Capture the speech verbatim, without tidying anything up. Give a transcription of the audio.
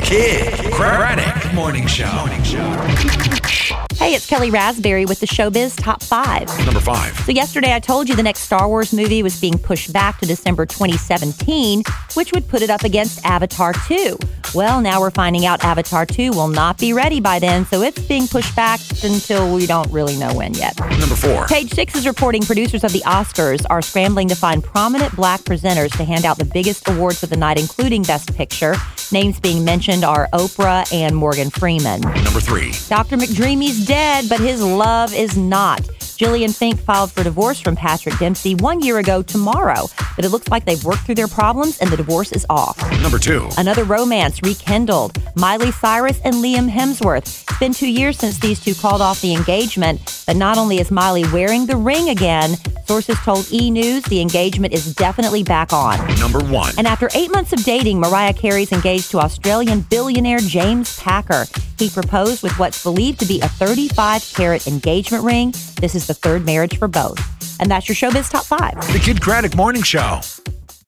Kid Craddock Morning Show. Morning Show. Hey, it's Kelly Raspberry with the Showbiz Top five. Number five. So yesterday I told you the next Star Wars movie was being pushed back to December twenty seventeen, which would put it up against Avatar two. Well, now we're finding out Avatar two will not be ready by then, so it's being pushed back until we don't really know when yet. Number four. Page Six is reporting producers of the Oscars are scrambling to find prominent black presenters to hand out the biggest awards of the night, including Best Picture. Names being mentioned are Oprah and Morgan Freeman. Number three. Doctor McDreamy's dead, but his love is not. Jillian Fink filed for divorce from Patrick Dempsey one year ago tomorrow, but it looks like they've worked through their problems and the divorce is off. Number two. Another romance rekindled. Miley Cyrus and Liam Hemsworth. It's been two years since these two called off the engagement, but not only is Miley wearing the ring again, sources told E! News the engagement is definitely back on. Number one. And after eight months of dating, Mariah Carey's engaged to Australian billionaire James Packer. He proposed with what's believed to be a thirty-five carat engagement ring. This is the third marriage for both. And that's your Showbiz Top five. The Kid Craddock Morning Show.